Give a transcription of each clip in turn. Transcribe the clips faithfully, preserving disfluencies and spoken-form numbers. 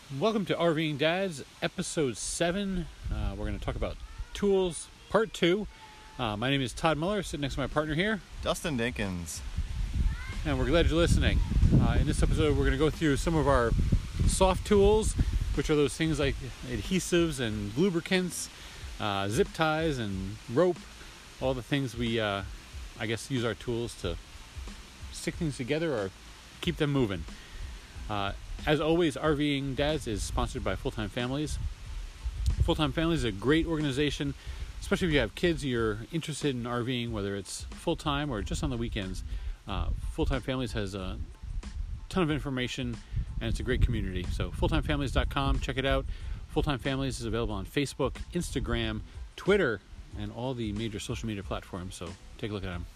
Welcome to RVing Dads, episode seven. Uh, we're going to talk about tools, part two. Uh, my name is Todd Muller, sitting next to my partner here, Dustin Dinkins. And we're glad you're listening. Uh, in this episode, we're going to go through some of our soft tools, which are those things like adhesives and lubricants, uh, zip ties and rope, all the things we, uh, I guess, use our tools to stick things together or keep them moving. Uh, as always, RVing Dads is sponsored by Full-Time Families. Full-Time Families is a great organization, especially if you have kids you're interested in RVing, whether it's full-time or just on the weekends. Uh, Full-Time Families has a ton of information, and it's a great community. So full time families dot com, check it out. Full-Time Families is available on Facebook, Instagram, Twitter, and all the major social media platforms. So take a look at them.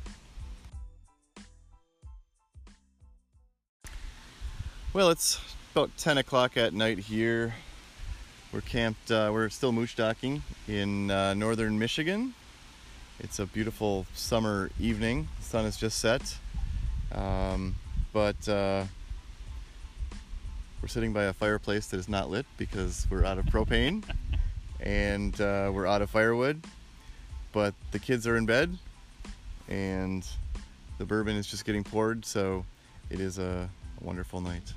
Well, it's about ten o'clock at night here. We're camped, uh, we're still moose docking in uh, northern Michigan. It's a beautiful summer evening. The sun has just set. Um, but uh, we're sitting by a fireplace that is not lit because we're out of propane and uh, we're out of firewood. But the kids are in bed and the bourbon is just getting poured, so it is a, a wonderful night.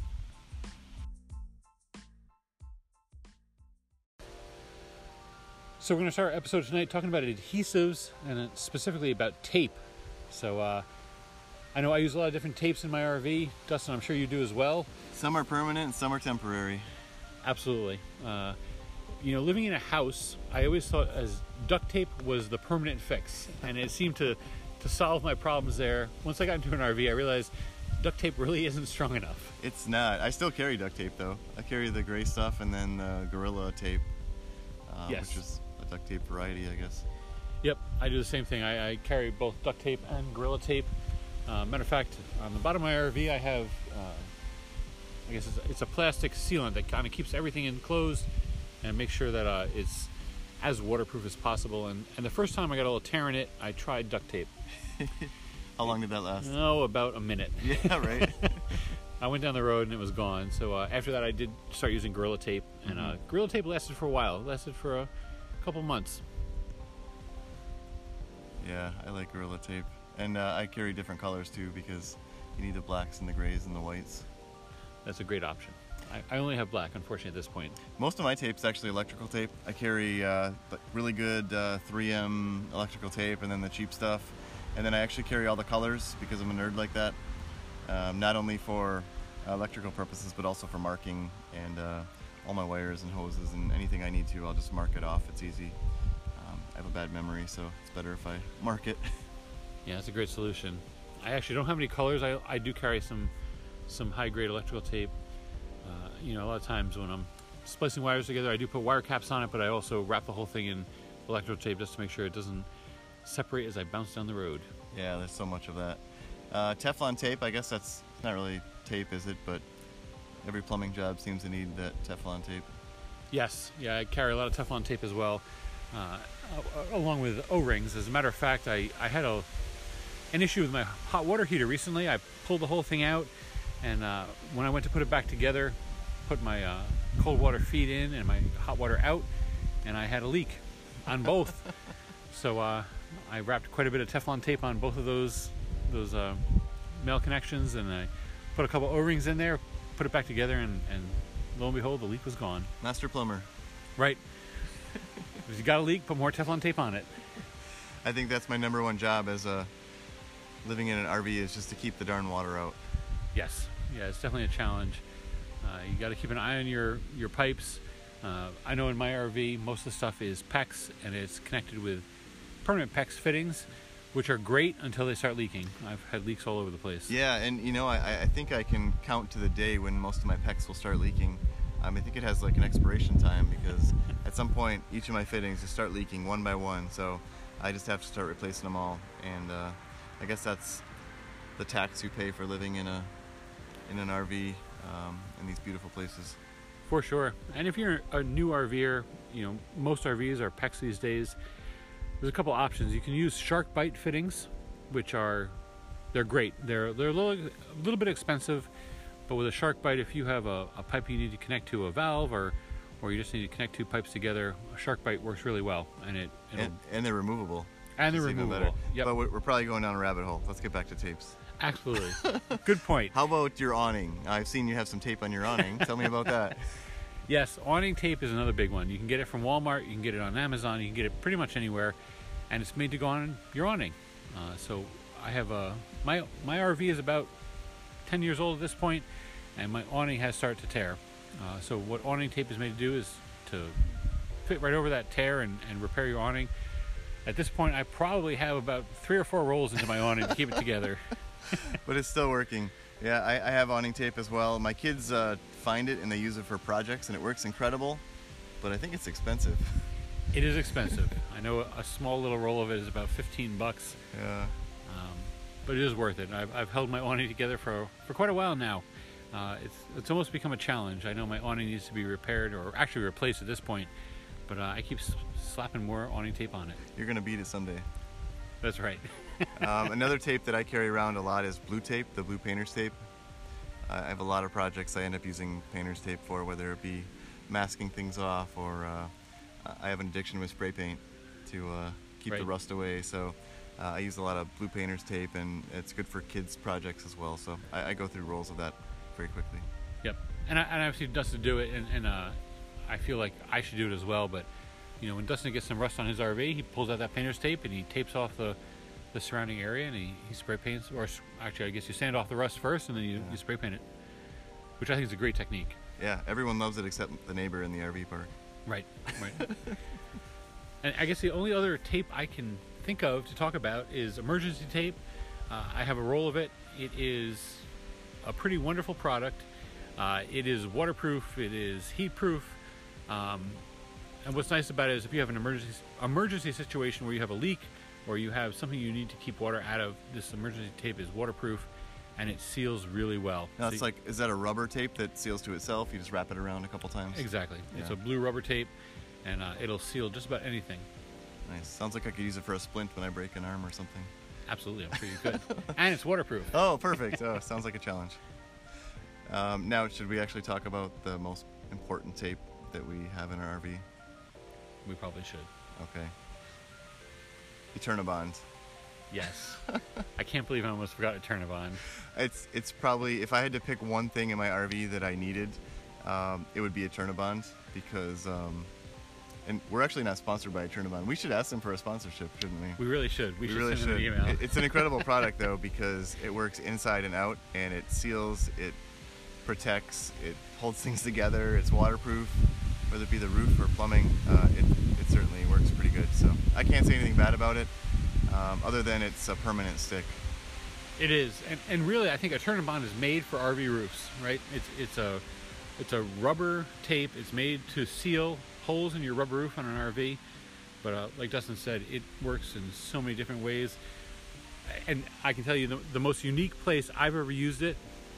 So we're going to start our episode tonight talking about adhesives and specifically about tape. So uh, I know I use a lot of different tapes in my R V. Dustin, I'm sure you do as well. Some are permanent and some are temporary. Absolutely. Uh, you know, living in a house, I always thought as duct tape was the permanent fix. And it seemed to, to solve my problems there. Once I got into an R V, I realized duct tape really isn't strong enough. It's not. I still carry duct tape though. I carry the gray stuff and then the Gorilla tape, uh, yes. which is a duct tape variety, I guess. Yep, I do the same thing. I, I carry both duct tape and Gorilla tape. Uh, matter of fact, on the bottom of my R V, I have, uh, I guess it's, it's a plastic sealant that kind of keeps everything enclosed and makes sure that uh, it's as waterproof as possible. And, and the first time I got a little tear in it, I tried duct tape. How long did that last? Oh, about a minute. Yeah, right. I went down the road and it was gone. So uh, after that, I did start using Gorilla tape. And uh, Gorilla tape lasted for a while. It lasted for a couple months. Yeah, I like Gorilla tape. And uh, I carry different colors too because you need the blacks and the grays and the whites. That's a great option. I, I only have black, unfortunately, at this point. Most of my tape's actually electrical tape. I carry uh, really good uh, three M electrical tape and then the cheap stuff. And then I actually carry all the colors because I'm a nerd like that. Um, not only for uh, electrical purposes, but also for marking and uh, all my wires and hoses and anything I need to, I'll just mark it off. It's easy. Um, I have a bad memory, so it's better if I mark it. Yeah, that's a great solution. I actually don't have any colors. I, I do carry some some high-grade electrical tape. Uh, you know, a lot of times when I'm splicing wires together, I do put wire caps on it, but I also wrap the whole thing in electrical tape just to make sure it doesn't separate as I bounce down the road. Yeah, there's so much of that. Uh, Teflon tape, I guess that's not really tape, is it? But every plumbing job seems to need that Teflon tape. Yes, yeah, I carry a lot of Teflon tape as well, uh, along with O-rings. As a matter of fact, I, I had a an issue with my hot water heater recently. I pulled the whole thing out, and uh, when I went to put it back together, put my uh, cold water feed in and my hot water out, and I had a leak on both. So uh, I wrapped quite a bit of Teflon tape on both of those those uh, male connections, and I put a couple O-rings in there, put it back together, and, and lo and behold, the leak was gone. Master plumber. Right. If you got a leak, put more Teflon tape on it. I think that's my number one job as a living in an R V is just to keep the darn water out. Yes. Yeah, it's definitely a challenge. Uh, you got to keep an eye on your, your pipes. Uh, I know in my R V, most of the stuff is PEX, and it's connected with permanent PEX fittings, which are great until they start leaking. I've had leaks all over the place. Yeah, and you know, I, I think I can count to the day when most of my PEX will start leaking. Um, I think it has like an expiration time because at some point each of my fittings just start leaking one by one. So I just have to start replacing them all. And uh, I guess that's the tax you pay for living in a in an R V um, in these beautiful places. For sure. And if you're a new RVer, you know, most R Vs are PEX these days. There's a couple options. You can use shark bite fittings, which are, they're great. They're they're a little, a little bit expensive, But with a SharkBite, if you have a, a pipe you need to connect to a valve, or or you just need to connect two pipes together, a SharkBite works really well, and it it'll, And, and they're removable. and they're It's even removable. better. Yep, But we're we're probably going down a rabbit hole. Let's get back to tapes. absolutely. Good point. How about your awning? I've seen you have some tape on your awning. Tell me about that. Yes, awning tape is another big one. You can get it from Walmart, you can get it on Amazon, you can get it pretty much anywhere, and it's made to go on your awning. Uh, so I have a my my R V is about ten years old at this point, and my awning has started to tear. Uh, so what awning tape is made to do is to fit right over that tear and, and repair your awning. At this point, I probably have about three or four rolls into my awning to keep it together. But it's still working. Yeah, I, I have awning tape as well. My kids uh, find it and they use it for projects, and it works incredible. But I think it's expensive. It is expensive. I know a, a small little roll of it is about fifteen bucks. Yeah. Um, but it is worth it. I've, I've held my awning together for, for quite a while now. Uh, it's it's almost become a challenge. I know my awning needs to be repaired, or actually replaced at this point, but uh, I keep s- slapping more awning tape on it. You're gonna beat it someday. That's right. Um, another tape that I carry around a lot is blue tape, the blue painter's tape. I have a lot of projects I end up using painter's tape for, whether it be masking things off, or uh, I have an addiction with spray paint to uh, keep the Right. rust away. So uh, I use a lot of blue painter's tape, and it's good for kids' projects as well. So I, I go through rolls of that very quickly. Yep. And I, and I've seen Dustin do it, and, and uh, I feel like I should do it as well. But you know, when Dustin gets some rust on his R V, he pulls out that painter's tape and he tapes off the, the surrounding area, and he, he spray paints. Or s- actually, I guess you sand off the rust first, and then you, Yeah. you spray paint it, which I think is a great technique. Yeah, everyone loves it except the neighbor in the R V park. Right. Right. And I guess the only other tape I can think of to talk about is emergency tape. Uh, I have a roll of it. It is a pretty wonderful product. Uh, it is waterproof. It is heat proof. Um, and what's nice about it is if you have an emergency emergency situation where you have a leak, or you have something you need to keep water out of, this emergency tape is waterproof, and it seals really well. Now So it's you- like, is that a rubber tape that seals to itself? You just wrap it around a couple times? exactly. It's Yeah. a blue rubber tape, and uh, it'll seal just about anything. Nice. Sounds like I could use it for a splint when I break an arm or something. Absolutely, I'm sure you could. And it's waterproof. Oh, perfect. Oh, sounds like a challenge. Um, now, should we actually talk about the most important tape that we have in our R V? We probably should. Okay. Eternabond. Yes. I can't believe I almost forgot to turn it on. It's it's probably, if I had to pick one thing in my R V that I needed, um, it would be Eternabond, because, um, and we're actually not sponsored by Eternabond. We should ask them for a sponsorship, shouldn't we? We really should. We, We should really send them should. an email. It- It's an incredible product, though, because it works inside and out, and it seals, it protects, it holds things together, it's waterproof, whether it be the roof or plumbing. Uh, it, it certainly works pretty good. So I can't say anything bad about it, um, other than it's a permanent stick. It is, and, and really, I think a Eternabond is made for R V roofs, right? It's it's a it's a rubber tape. It's made to seal holes in your rubber roof on an R V. But uh, like Dustin said, it works in so many different ways. And I can tell you, the, the most unique place I've ever used it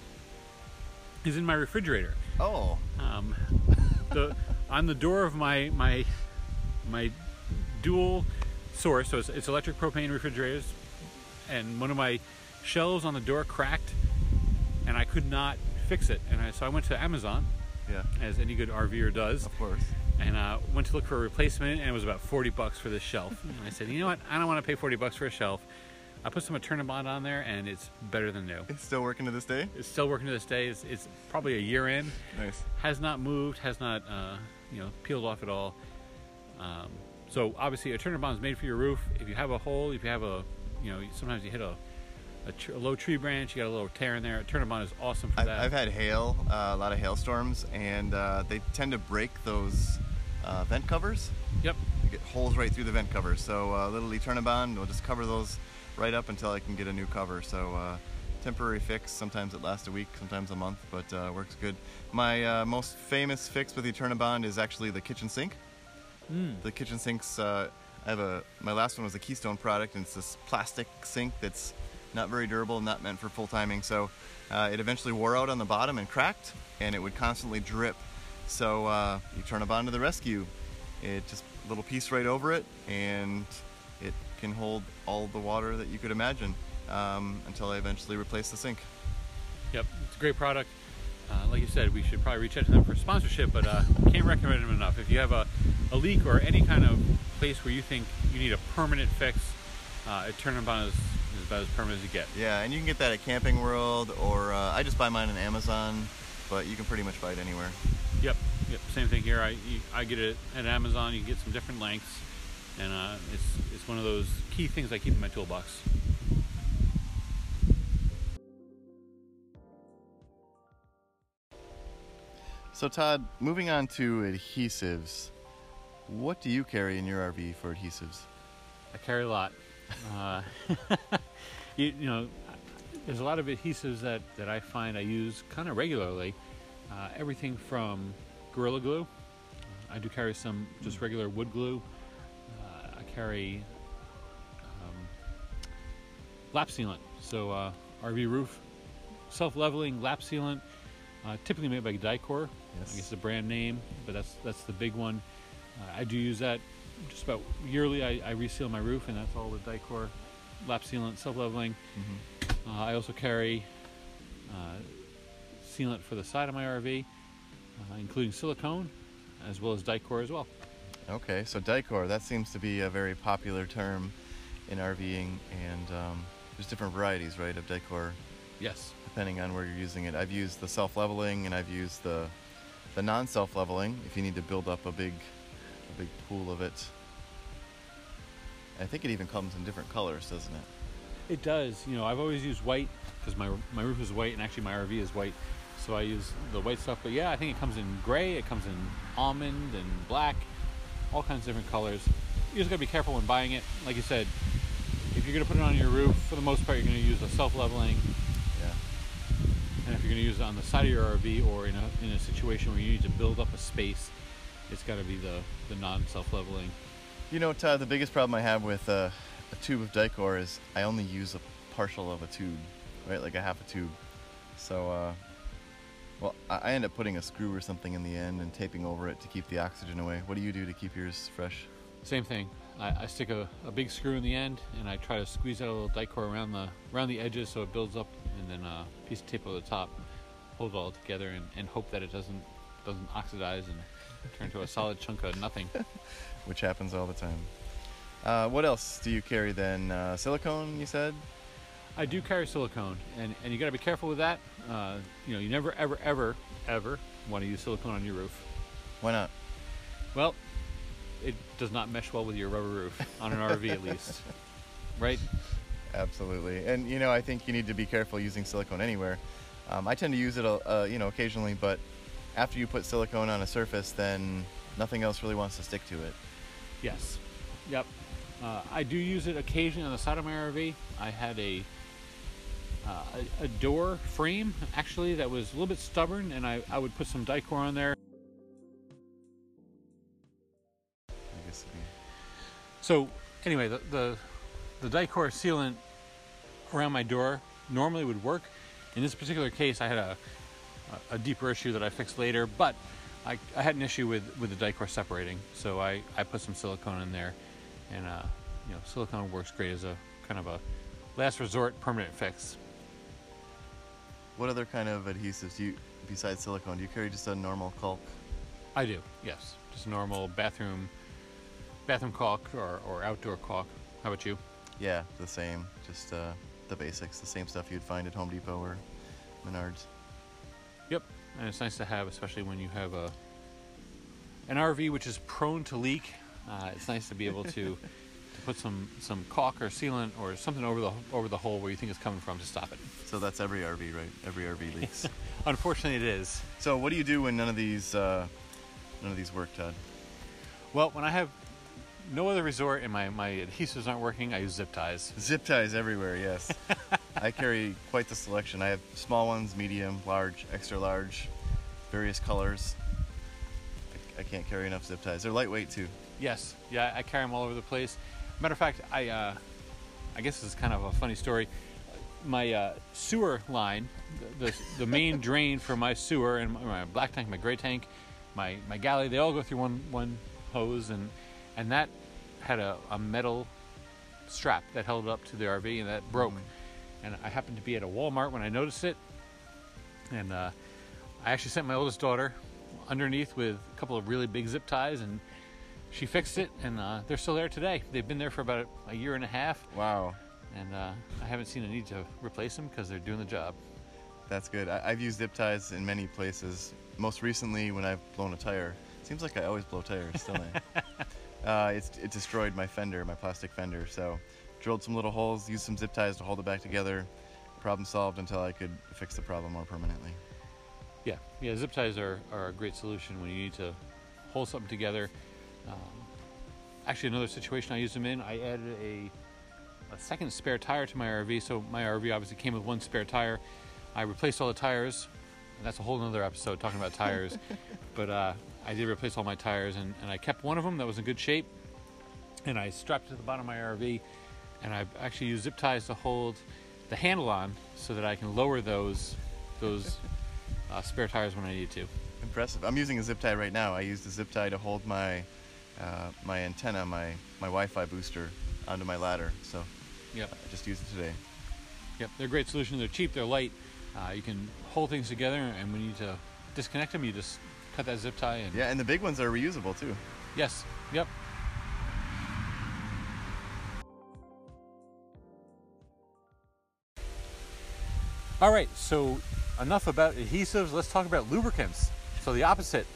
is in my refrigerator. Oh, Um, the on the door of my my my dual source, so it's, it's electric propane refrigerators, and one of my shelves on the door cracked, and I could not fix it. And I, so I went to Amazon, yeah, as any good RVer does, of course. and uh, went to look for a replacement, and it was about forty bucks for this shelf. And I said, you know what? I don't want to pay forty bucks for a shelf. I put some Eternabond on there, and it's better than new. It's still working to this day? It's still working to this day. It's, it's probably a year in. Nice. Has not moved, has not uh, you know peeled off at all. Um, so obviously, a Eternabond is made for your roof. If you have a hole, if you have a, you know, sometimes you hit a a, tr- a low tree branch, you got a little tear in there. A Eternabond is awesome for I've, that. I've had hail, uh, a lot of hailstorms, and uh, they tend to break those uh, vent covers. Yep. You get holes right through the vent covers. So a uh, little Eternabond will just cover those right up until I can get a new cover. So uh, temporary fix. Sometimes it lasts a week, sometimes a month, but uh, works good. My uh, most famous fix with Eternabond is actually the kitchen sink. Mm. The kitchen sinks. Uh, I have a. My last one was a Keystone product, and it's this plastic sink that's not very durable, not meant for full timing. So uh, it eventually wore out on the bottom and cracked, and it would constantly drip. So uh, Eternabond to the rescue. It just a little piece right over it, and it can hold all the water that you could imagine um, until I eventually replace the sink. Yep. It's a great product. Uh, like you said, we should probably reach out to them for sponsorship, but uh, can't recommend them enough. If you have a, a leak or any kind of place where you think you need a permanent fix, uh, Turn-N-Bond is, is about as permanent as you get. Yeah, and you can get that at Camping World, or uh, I just buy mine on Amazon, but you can pretty much buy it anywhere. Yep, yep. Same thing here. I you, I get it at Amazon. You can get some different lengths, and uh, it's it's one of those key things I keep in my toolbox. So Todd, moving on to adhesives, what do you carry in your R V for adhesives? I carry a lot. Uh, you, you know, there's a lot of adhesives that, that I find I use kind of regularly. Uh, everything from Gorilla Glue. Uh, I do carry some just regular wood glue. Uh, I carry um, lap sealant. So uh, R V roof, self-leveling lap sealant, uh, typically made by Dicor. Yes. I guess the brand name, but that's that's the big one. Uh, I do use that just about yearly. I, I reseal my roof, and that's all the Dicor lap sealant, self-leveling. Mm-hmm. uh, I also carry uh, sealant for the side of my R V, uh, including silicone, as well as Dicor as well. Okay, so Dicor, that seems to be a very popular term in RVing, and um, there's different varieties, right, of Dicor, Yes. depending on where you're using it. I've used the self-leveling, and I've used the the non-self-leveling if you need to build up a big a big pool of it. I think it even comes in different colors, doesn't it? It does. You know, I've always used white because my my roof is white, and actually my R V is white, so I use the white stuff. But yeah, I think it comes in gray, it comes in almond and black, all kinds of different colors. You just gotta be careful when buying it. Like you said, if you're gonna put it on your roof, for the most part, you're gonna use a self-leveling. Yeah. And if you're going to use it on the side of your R V or in a in a situation where you need to build up a space, it's got to be the, the non-self-leveling. You know, Todd, the biggest problem I have with uh, a tube of Dicor is I only use a partial of a tube, right? Like a half a tube. So, uh, well, I I end up putting a screw or something in the end and taping over it to keep the oxygen away. What do you do to keep yours fresh? Same thing. I, I stick a, a big screw in the end, and I try to squeeze out a little Dicor around the around the edges so it builds up, and then a piece of tape over the top, hold it all together, and, and hope that it doesn't doesn't oxidize and turn to a solid chunk of nothing. Which happens all the time. Uh, what else do you carry then? Uh, silicone, you said? I do carry silicone, and, and you got to be careful with that. Uh, you know, you never, ever, ever, ever want to use silicone on your roof. Why not? Well, it does not mesh well with your rubber roof, on an R V at least. Right? Absolutely. And, you know, I think you need to be careful using silicone anywhere. Um, I tend to use it, uh, you know, occasionally, but after you put silicone on a surface, then nothing else really wants to stick to it. Yes. Yep. Uh, I do use it occasionally on the side of my R V. I had a uh, a, a door frame, actually, that was a little bit stubborn, and I, I would put some Dicor on there. I guess. So, anyway, the, the, the Dicor sealant around my door normally would work. In this particular case, I had a, a, a deeper issue that I fixed later, but I, I had an issue with, with the Dicor separating, so I, I put some silicone in there, and uh, you know, silicone works great as a kind of a last resort permanent fix. What other kind of adhesives do you, besides silicone, do you carry just a normal caulk? I do, yes, just a normal bathroom bathroom caulk or, or outdoor caulk. How about you? Yeah, the same, just uh, the basics, the same stuff you'd find at Home Depot or Menards. Yep, and it's nice to have, especially when you have a an R V which is prone to leak. Uh, it's nice to be able to, to put some, some caulk or sealant or something over the over the hole where you think it's coming from to stop it. So that's every R V, right? Every R V leaks. Unfortunately, it is. So what do you do when none of these uh, none of these work, Todd? Well, when I have no other resort and my, my adhesives aren't working, I use zip ties. Zip ties everywhere, yes. I carry quite the selection. I have small ones, medium, large, extra large, various colors. I, I can't carry enough zip ties. They're lightweight too. Yes, yeah, I carry them all over the place. Matter of fact, I uh, I guess this is kind of a funny story. My uh, sewer line, the, the, the main drain for my sewer and my black tank, my gray tank, my, my galley, they all go through one, one hose, and and that had a, a metal strap that held it up to the R V, and that broke. Mm-hmm. And I happened to be at a Walmart when I noticed it, and uh, I actually sent my oldest daughter underneath with a couple of really big zip ties, and she fixed it, and uh, they're still there today. They've been there for about a, a year and a half. Wow. And uh, I haven't seen a need to replace them because they're doing the job. That's good. I, I've used zip ties in many places. Most recently, when I've blown a tire. Seems like I always blow tires, don't I? uh, it's, it destroyed my fender, my plastic fender. So drilled some little holes, used some zip ties to hold it back together. Problem solved until I could fix the problem more permanently. Yeah, yeah. Zip ties are, are a great solution when you need to hold something together. Um, actually, another situation I used them in, I added a a second spare tire to my R V. So my R V obviously came with one spare tire. I replaced all the tires. And that's a whole other episode talking about tires. But uh, I did replace all my tires, and, and I kept one of them that was in good shape. And I strapped it to the bottom of my R V, and I actually used zip ties to hold the handle on so that I can lower those those uh, spare tires when I need to. Impressive. I'm using a zip tie right now. I used a zip tie to hold my uh, my antenna, my, my Wi-Fi booster onto my ladder. So yep. I just used it today. Yep, they're a great solution. They're cheap, they're light. Uh, you can hold things together, and when you need to disconnect them, you just cut that zip tie. And yeah, and the big ones are reusable too. Yes. Yep. All right, so enough about adhesives. Let's talk about lubricants. So the opposite.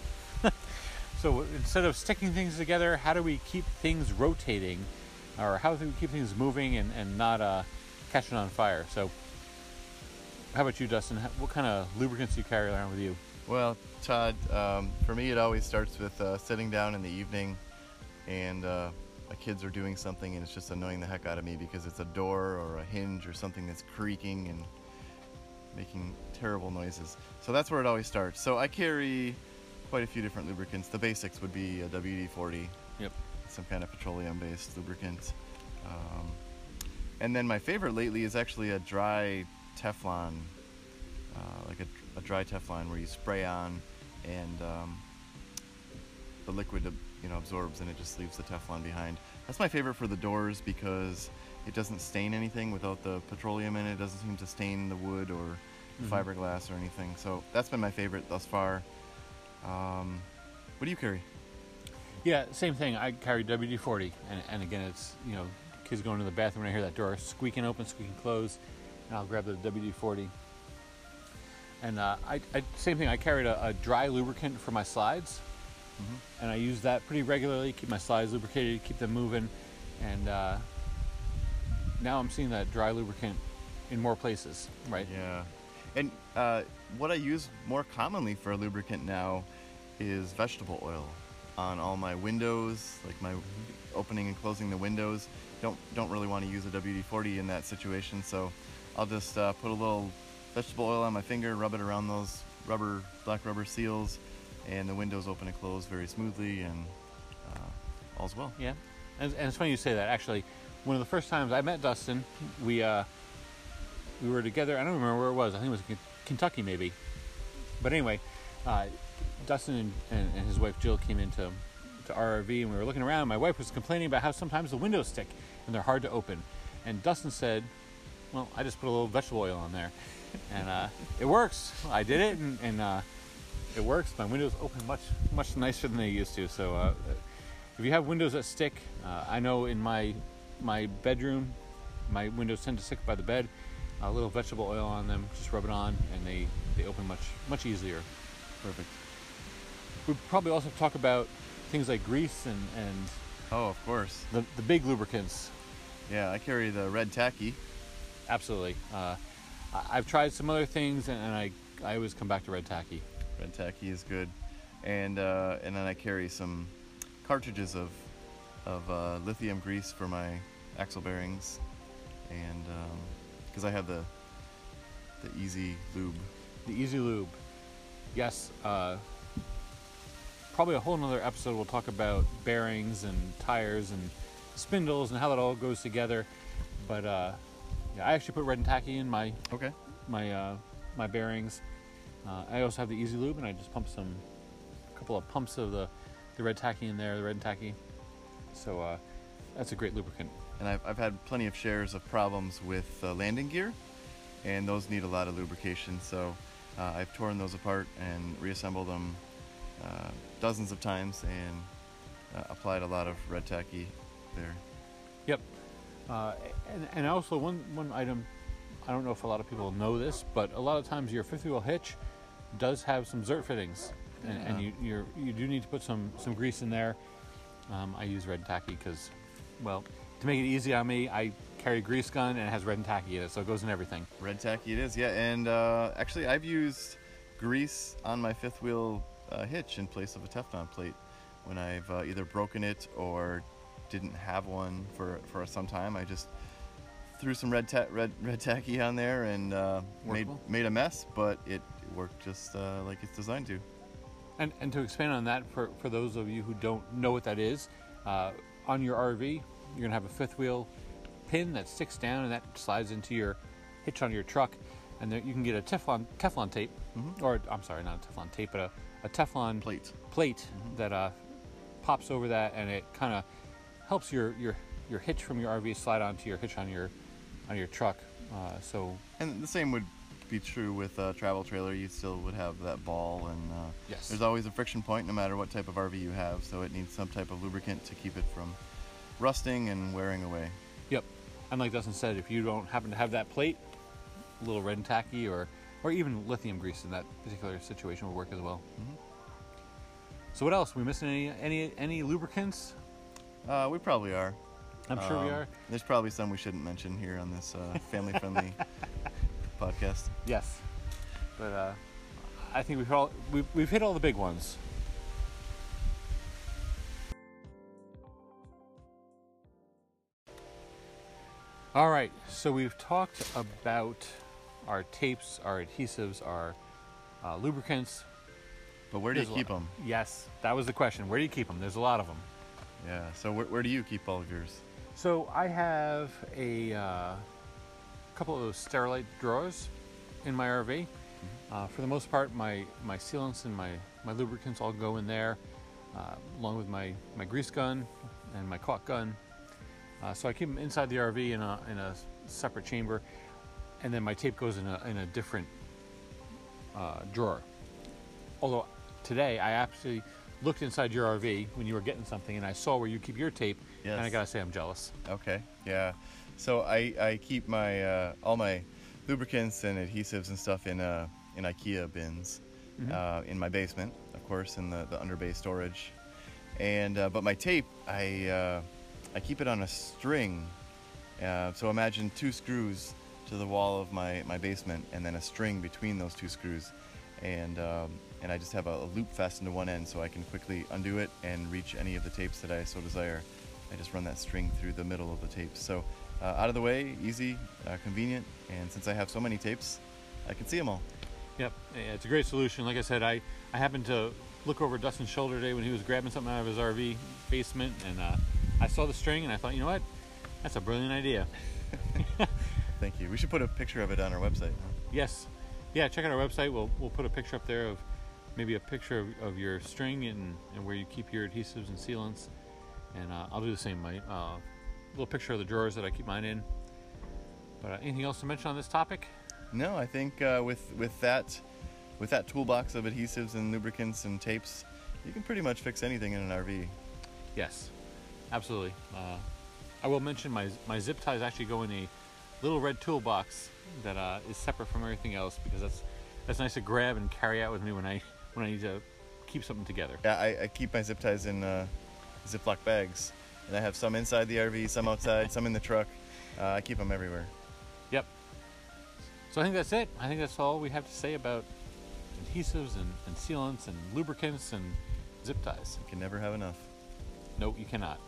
So instead of sticking things together, how do we keep things rotating, or how do we keep things moving and, and not uh, catching on fire? So how about you, Dustin? What kind of lubricants do you carry around with you? Well, Todd, um, for me it always starts with uh, sitting down in the evening and uh, my kids are doing something and it's just annoying the heck out of me because it's a door or a hinge or something that's creaking and making terrible noises. So that's where it always starts. So I carry quite a few different lubricants. The basics would be a W D forty, yep, some kind of petroleum-based lubricant. Um, and then my favorite lately is actually a dry Teflon, uh, like a, a dry Teflon where you spray on and um, the liquid you know absorbs and it just leaves the Teflon behind. That's my favorite for the doors because it doesn't stain anything without the petroleum in it. It doesn't seem to stain the wood or the mm-hmm. fiberglass or anything. So that's been my favorite thus far. Um, what do you carry? Yeah, same thing. I carry W D forty, and, and again, it's, you know, kids going to the bathroom and I hear that door squeaking open, squeaking closed, and I'll grab the W D forty. And uh, I, I, same thing, I carried a, a dry lubricant for my slides, mm-hmm. and I use that pretty regularly, keep my slides lubricated, keep them moving, and uh, now I'm seeing that dry lubricant in more places, right? Yeah. And uh, what I use more commonly for a lubricant now is vegetable oil on all my windows, like my mm-hmm. opening and closing the windows. Don't don't really want to use a W D forty in that situation, so I'll just uh, put a little vegetable oil on my finger, rub it around those rubber black rubber seals, and the windows open and close very smoothly, and uh, all's well. Yeah, and, and it's funny you say that. Actually, one of the first times I met Dustin, we uh, we were together. I don't remember where it was. I think it was in Kentucky, maybe. But anyway, uh, Dustin and, and, and his wife Jill came into to our R V, and we were looking around. My wife was complaining about how sometimes the windows stick and they're hard to open. And Dustin said, "Well, I just put a little vegetable oil on there, and uh, it works. I did it, and, and uh, it works. My windows open much much nicer than they used to. So uh, if you have windows that stick, uh, I know in my my bedroom, my windows tend to stick by the bed. A little vegetable oil on them, just rub it on, and they, they open much much easier." Perfect. We'd probably also talk about things like grease and, and oh, of course, the the big lubricants. Yeah, I carry the Red Tacky. Absolutely. Uh, I, I've tried some other things, and, and I I always come back to Red Tacky. Red Tacky is good, and uh, and then I carry some cartridges of of uh, lithium grease for my axle bearings, and because um, I have the the Easy Lube. The Easy Lube. Yes. Uh, probably a whole nother episode we'll talk about bearings and tires and spindles and how that all goes together. But uh, yeah, I actually put Red and Tacky in my okay my uh, my bearings. Uh, I also have the Easy Lube, and I just pump some a couple of pumps of the the Red Tacky in there, the Red and Tacky. So uh, that's a great lubricant. And I've I've had plenty of shares of problems with uh, landing gear, and those need a lot of lubrication. So Uh, I've torn those apart and reassembled them uh, dozens of times and uh, applied a lot of red tacky there. Yep. Uh, and, and also one, one item, I don't know if a lot of people know this, but a lot of times your fifth wheel hitch does have some Zert fittings, and, Yeah. and you you're, you do need to put some, some grease in there. Um, I use red tacky because, well, to make it easy on me, I carry a grease gun and it has red and tacky in it, so it goes in everything. Red tacky it is, yeah. And uh, actually, I've used grease on my fifth wheel uh, hitch in place of a Teflon plate when I've uh, either broken it or didn't have one for for some time. I just threw some red ta- red red tacky on there and uh, made Workable. made a mess, but it worked just uh, like it's designed to. And, and to expand on that, for, for those of you who don't know what that is, uh, on your R V, you're going to have a fifth wheel pin that sticks down and that slides into your hitch on your truck. And there, you can get a Teflon Teflon tape, Mhm. or I'm sorry, not a Teflon tape, but a, a Teflon Plate. plate that uh, pops over that, and it kind of helps your, your your hitch from your R V slide onto your hitch on your on your truck. Uh, so And the same would be true with a travel trailer. You still would have that ball, and uh, Yes. there's always a friction point no matter what type of R V you have, so it needs some type of lubricant to keep it from rusting and wearing away. Yep. And like Dustin said, if you don't happen to have that plate, a little red and tacky or, or even lithium grease in that particular situation will work as well. Mhm. So what else? Are we missing any any any lubricants? Uh, we probably are. I'm sure we Um, are. There's probably some we shouldn't mention here on this uh, family-friendly podcast. Yes. But uh, I think we've hit all, we've, we've hit all the big ones. All right, so we've talked about our tapes, our adhesives, our uh, lubricants. But where do you There's a keep lot. them? Yes, that was the question. Where do you keep them? There's a lot of them. Yeah. So where, where do you keep all of yours? So I have a uh, couple of those Sterilite drawers in my R V. Uh, for the most part, my, my sealants and my, my lubricants all go in there, uh, along with my, my grease gun and my caulk gun. Uh, so I keep them inside the R V in a, in a separate chamber, and then my tape goes in a, in a different uh, drawer. Although today I actually looked inside your R V when you were getting something, and I saw where you keep your tape, Yes. and I gotta say I'm jealous. Okay. Yeah. So I, I keep my uh, all my lubricants and adhesives and stuff in uh, in IKEA bins Mhm. uh, in my basement, of course, in the, the under bay storage. And uh, but my tape, I uh, I keep it on a string. Uh, so imagine two screws to the wall of my, my basement, and then a string between those two screws, and um, and I just have a, a loop fastened to one end, so I can quickly undo it and reach any of the tapes that I so desire. I just run that string through the middle of the tapes. So uh, out of the way, easy, uh, convenient, and since I have so many tapes, I can see them all. Yep, yeah, it's a great solution. Like I said, I, I happened to look over Dustin's shoulder today when he was grabbing something out of his R V basement, and uh, I saw the string, and I thought, you know what? That's a brilliant idea. Thank you. We should put a picture of it on our website. Yes. Yeah, check out our website. We'll we'll put a picture up there of maybe a picture of, of your string and, and where you keep your adhesives and sealants. And uh, I'll do the same. My uh, little picture of the drawers that I keep mine in. But uh, anything else to mention on this topic? No, I think uh, with with that with that toolbox of adhesives and lubricants and tapes, you can pretty much fix anything in an R V. Yes, absolutely. Uh, I will mention my my zip ties actually go in a little red toolbox that uh, is separate from everything else, because that's that's nice to grab and carry out with me when I when I need to keep something together. Yeah, I, I keep my zip ties in uh, Ziploc bags, and I have some inside the R V, some outside, some in the truck. Uh, I keep them everywhere. Yep. So I think that's it. I think that's all we have to say about adhesives and, and sealants and lubricants and zip ties. You can never have enough. No, you cannot.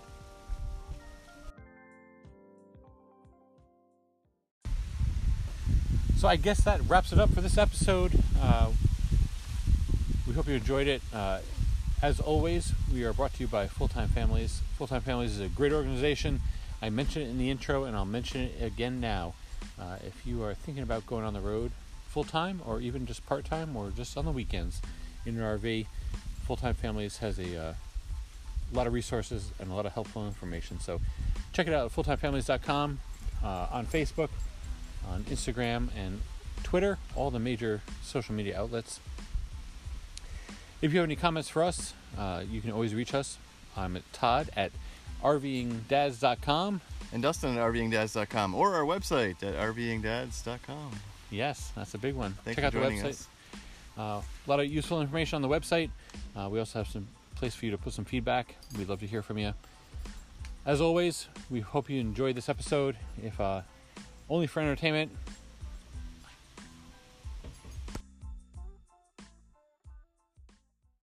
So I guess that wraps it up for this episode. Uh, we hope you enjoyed it. Uh, as always, we are brought to you by Full-Time Families. Full-Time Families is a great organization. I mentioned it in the intro, and I'll mention it again now. Uh, if you are thinking about going on the road full-time, or even just part-time, or just on the weekends in your R V, Full-Time Families has a uh, lot of resources and a lot of helpful information. So check it out at full time families dot com, uh, on Facebook, on Instagram, and Twitter, all the major social media outlets. If you have any comments for us, uh, you can always reach us. I'm at Todd at RVing dads dot com. And Dustin at RVing dads dot com, or our website at R V ing dads dot com. Yes, that's a big one. Thanks Check out for the joining website. us. Uh, a lot of useful information on the website. Uh, we also have some place for you to put some feedback. We'd love to hear from you. As always, we hope you enjoyed this episode. If uh, only for entertainment,